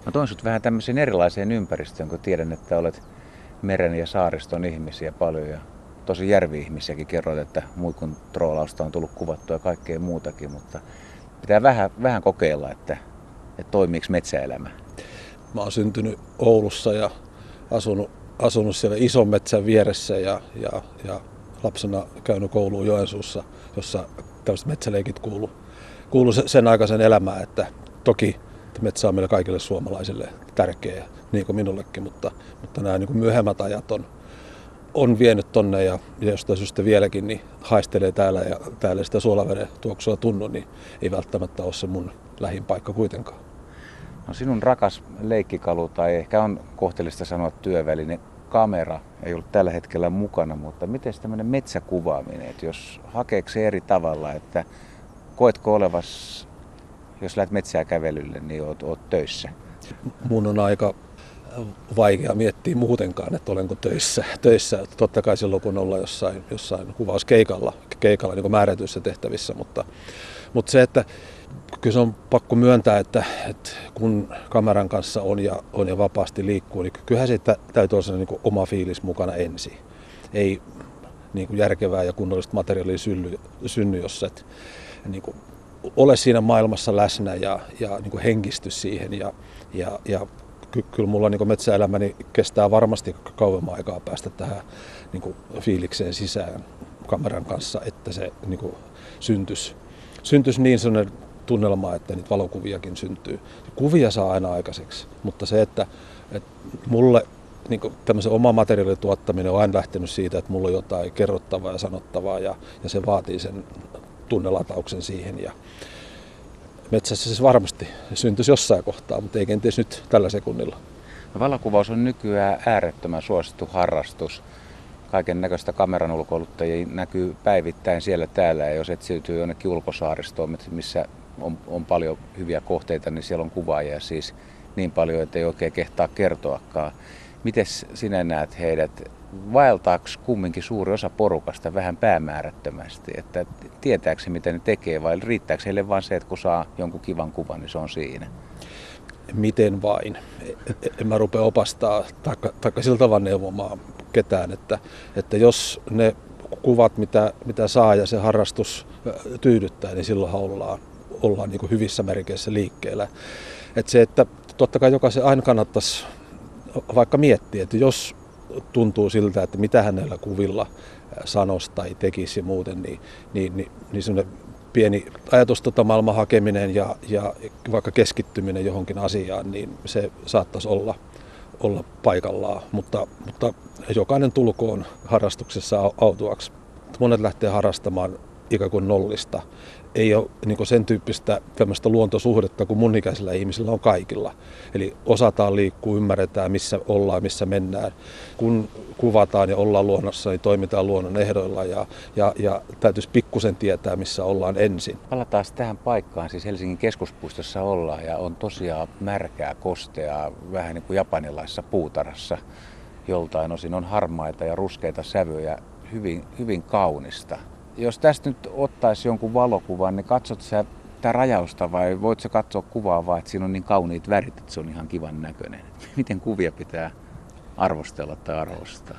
Mä toin sut vähän tämmöiseen erilaiseen ympäristöön, kun tiedän, että olet meren ja saariston ihmisiä paljon ja tosi järvi-ihmisiäkin. Kerroit, että muikun troolausta on tullut kuvattua ja kaikkea muutakin, mutta pitää vähän kokeilla, että toimiiko metsäelämä. Mä oon syntynyt Oulussa ja asunut siellä ison metsän vieressä ja lapsena käynyt kouluun Joensuussa, jossa tällaiset metsäleikit kuulu sen aikaisen elämään, että toki metsä on meille kaikille suomalaisille tärkeä, niin kuin minullekin, mutta nämä niin kuin myöhemmät ajat on vienyt tonne ja jostain syystä vieläkin niin haistelee täällä ja täällä sitä suolaveden tuoksua tunnu, niin ei välttämättä ole se mun lähin paikka kuitenkaan. No sinun rakas leikkikalu, tai ehkä on kohtelista sanoa työväline, kamera ei ollut tällä hetkellä mukana, mutta miten tämmöinen metsäkuvaaminen, että jos hakeeko se eri tavalla, että koetko olevas, jos lähdet metsää kävelylle, niin oot töissä? Mun on aika vaikea miettiä muutenkaan, että olenko töissä. Totta kai silloin kun ollaan jossain kuvauskeikalla niin kuin määrätyissä tehtävissä, mutta se, että kyllä se on pakko myöntää, että kun kameran kanssa on ja vapaasti liikkuu, niin kyllähän siitä täytyy olla niin kuin oma fiilis mukana ensin. Ei niin kuin järkevää ja kunnollista materiaalia synny, jos et niin kuin ole siinä maailmassa läsnä ja niin kuin henkisty siihen. Ja kyllä mulla niin kuin metsäelämäni kestää varmasti kauemman aikaa päästä tähän niin kuin fiilikseen sisään kameran kanssa, että se niin kuin syntyisi niin sellainen tunnelma, että niitä valokuviakin syntyy. Kuvia saa aina aikaiseksi, mutta se, että mulle niin tämmöisen oman materiaalin tuottaminen on aina lähtenyt siitä, että mulla on jotain kerrottavaa ja sanottavaa ja se vaatii sen tunnelatauksen siihen. Ja metsässä siis varmasti syntyisi jossain kohtaa, mutta ei kenties nyt tällä sekunnilla. No, valokuvaus on nykyään äärettömän suosittu harrastus. Kaiken näköistä kameran ulkoiluttajia näkyy päivittäin siellä täällä, ja jos etsiytyy jonnekin ulkosaaristoon, missä on paljon hyviä kohteita, niin siellä on kuvaajia siis niin paljon, että ei oikein kehtaa kertoakaan. Mites sinä näet heidät? Vaeltaako kumminkin suuri osa porukasta vähän päämäärättömästi, että tietääkö se mitä ne tekee vai riittääkö heille vain se, että kun saa jonkun kivan kuvan, niin se on siinä? Miten vain. En mä rupea opastaa taikka sillä tavalla neuvomaan ketään, että jos ne kuvat mitä saa ja se harrastus tyydyttää, niin silloinhan ollaan niin kuin hyvissä merkeissä liikkeellä. Että totta kai jokaisen aina kannattaisi vaikka miettiä, että jos tuntuu siltä, että mitä hänellä kuvilla sanoisi tai tekisi ja muuten, niin semmoinen pieni ajatustottamaailman hakeminen ja vaikka keskittyminen johonkin asiaan, niin se saattaisi olla paikallaan, mutta jokainen tulkoon harrastuksessa autuaksi. Monet lähtee harrastamaan ikään kuin nollista. Ei ole niin sen tyyppistä tämmöistä luontosuhdetta kuin mun ikäisillä ihmisillä on kaikilla. Eli osataan liikkua, ymmärretään missä ollaan, missä mennään. Kun kuvataan ja ollaan luonnossa, niin toimitaan luonnon ehdoilla ja täytyisi pikkusen tietää, missä ollaan ensin. Palataan tähän paikkaan, siis Helsingin keskuspuistossa ollaan ja on tosiaan märkää, kosteaa, vähän niin kuin japanilaisessa puutarhassa. Joltain osin on harmaita ja ruskeita sävyjä, hyvin, hyvin kaunista. Jos tästä nyt ottaisi jonkun valokuvan, niin katsot sä tätä rajausta vai voit sä katsoa kuvaa vaan, että siinä on niin kauniit värit, että se on ihan kivan näköinen? Miten kuvia pitää arvostella tai arvostaa?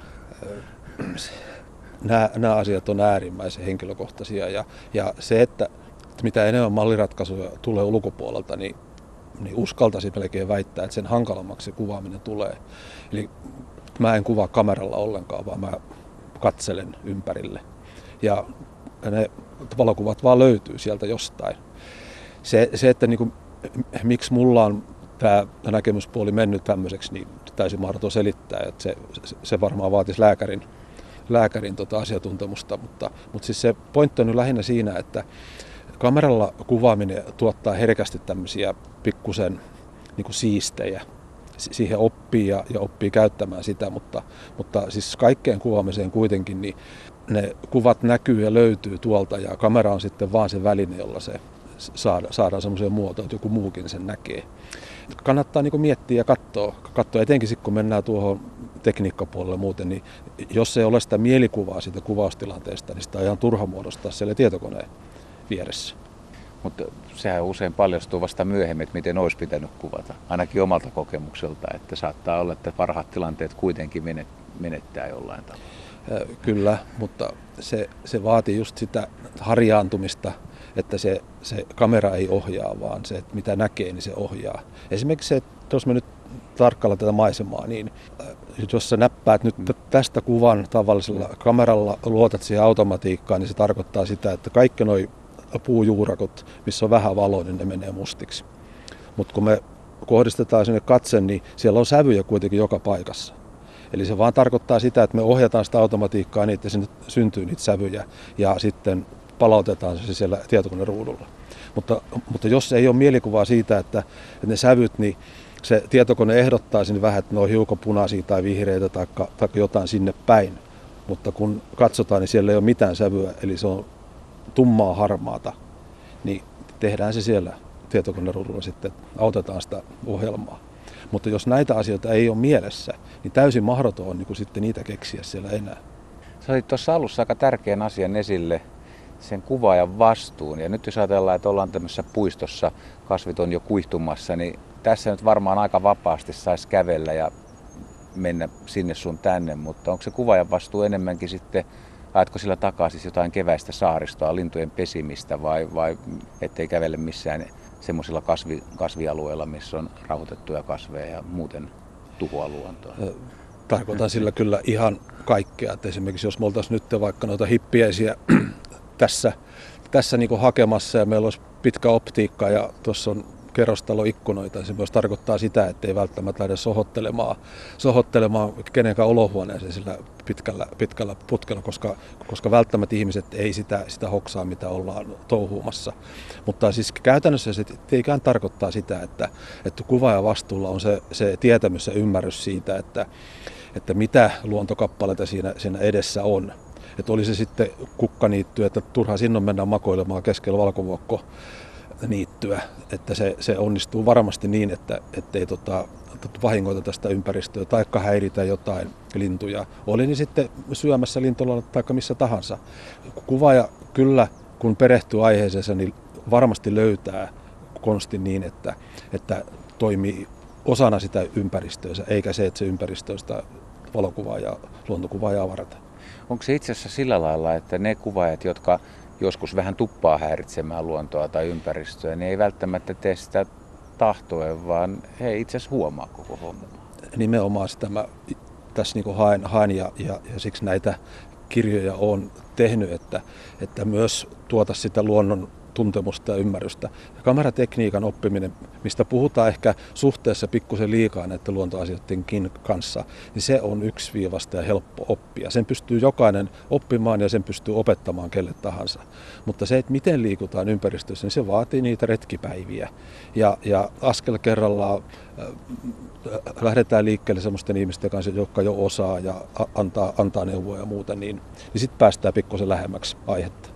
Nämä asiat on äärimmäisen henkilökohtaisia ja se, että mitä enemmän malliratkaisuja tulee ulkopuolelta, niin uskaltaisin melkein väittää, että sen hankalammaksi kuvaaminen tulee. Eli mä en kuvaa kameralla ollenkaan, vaan mä katselen ympärille. Ja ne valokuvat vaan löytyy sieltä jostain. Se että niin kuin, miksi mulla on tämä näkemyspuoli mennyt tämmöiseksi, niin täysin mahdoton selittää. Että se varmaan vaatisi lääkärin asiantuntemusta. Mutta siis se pointti on nyt lähinnä siinä, että kameralla kuvaaminen tuottaa herkästi tämmöisiä pikkusen niin kuin siistejä. Siihen oppii ja oppii käyttämään sitä, mutta siis kaikkeen kuvaamiseen kuitenkin niin ne kuvat näkyy ja löytyy tuolta ja kamera on sitten vaan se väline, jolla se saadaan semmoiseen muotoon, että joku muukin sen näkee. Kannattaa niin kuin miettiä ja katsoa etenkin sitten kun mennään tuohon tekniikkapuolelle muuten, niin jos ei ole sitä mielikuvaa siitä kuvaustilanteesta, niin sitä on ihan turha muodostaa siellä tietokoneen vieressä. Mutta sehän usein paljastuu vasta myöhemmin, että miten olisi pitänyt kuvata. Ainakin omalta kokemukselta, että saattaa olla, että parhaat tilanteet kuitenkin menettää jollain tavalla. Kyllä, mutta se vaatii just sitä harjaantumista, että se kamera ei ohjaa, vaan se, että mitä näkee, niin se ohjaa. Esimerkiksi se, että jos me nyt tarkkaillaan tätä maisemaa, niin jos sä näppäät nyt tästä kuvan tavallisella kameralla, luotat siihen automatiikkaan, niin se tarkoittaa sitä, että kaikki nuo puujuurakot, missä on vähän valoa, niin ne menee mustiksi. Mutta kun me kohdistetaan sinne katse, niin siellä on sävyjä kuitenkin joka paikassa. Eli se vaan tarkoittaa sitä, että me ohjataan sitä automatiikkaa niin, että sinne syntyy niitä sävyjä ja sitten palautetaan se siellä tietokoneruudulla. Mutta jos ei ole mielikuvaa siitä, että ne sävyt, niin se tietokone ehdottaa sinne vähän, että ne on hiukan punaisia tai vihreitä tai jotain sinne päin. Mutta kun katsotaan, niin siellä ei ole mitään sävyä, eli se on tummaa harmaata, niin tehdään se siellä tietokoneruudulla sitten, autetaan sitä ohjelmaa. Mutta jos näitä asioita ei ole mielessä, niin täysin mahdoton on niin sitten niitä keksiä siellä enää. Sä otit tuossa alussa aika tärkeän asian esille, sen kuvaajan vastuun. Ja nyt jos ajatellaan, että ollaan tämmöisessä puistossa, kasvit on jo kuihtumassa, niin tässä nyt varmaan aika vapaasti saisi kävellä ja mennä sinne sun tänne. Mutta onko se kuvaajan vastuu enemmänkin sitten, ajatko sillä takaa siis jotain keväistä saaristoa, lintujen pesimistä vai ettei kävele missään semmoisilla kasvialueilla, missä on rauhoitettuja kasveja ja muuten tuhoa luontoa? Tarkoitan sillä kyllä ihan kaikkea. Että esimerkiksi jos me oltaisiin nyt vaikka noita hippiäisiä tässä niin kuin hakemassa ja meillä olisi pitkä optiikka ja tuossa on kerrostaloikkunoita, niin se myös tarkoittaa sitä, että ei välttämättä lähde sohottelemaan kenenkään olohuoneeseen sillä pitkällä putkella, koska välttämättä ihmiset ei sitä hoksaa, mitä ollaan touhuumassa. Mutta siis käytännössä se ikään tarkoittaa sitä, että kuvaajan vastuulla on se tietämys ja ymmärrys siitä, että mitä luontokappaleita siinä edessä on. Että oli se sitten kukkaniitty, että turha sinne mennään makoilemaan keskellä valkovuokkoniittyä, että se onnistuu varmasti niin, että ei vahingoita tästä ympäristöä tai häiritä jotain lintuja. Oli niin sitten syömässä lintulalla tai missä tahansa. Kuvaaja kyllä, kun perehtyy aiheeseensa, niin varmasti löytää konstin niin, että toimii osana sitä ympäristöönsä, eikä se, että se ympäristö on sitä valokuvaa ja luontokuvaajaa varten. Onko se itse asiassa sillä lailla, että ne kuvaajat, jotka joskus vähän tuppaa häiritsemään luontoa tai ympäristöä, niin ei välttämättä tee sitä tahtoen, vaan he itse asiassa huomaa koko homman? Nimenomaan sitä mä tässä niin haen ja siksi näitä kirjoja olen tehnyt, että myös tuota sitä luonnon tuntemusta ja ymmärrystä. Ja kameratekniikan oppiminen, mistä puhutaan ehkä suhteessa pikkusen liikaa näiden luontoasioidenkin kanssa, niin se on yksiviivasta ja helppo oppia. Sen pystyy jokainen oppimaan ja sen pystyy opettamaan kelle tahansa. Mutta se, että miten liikutaan ympäristössä, niin se vaatii niitä retkipäiviä. Ja askel kerrallaan lähdetään liikkeelle sellaisten ihmisten kanssa, jotka jo osaa ja antaa neuvoja ja muuta, niin sitten päästään pikkusen lähemmäksi aihetta.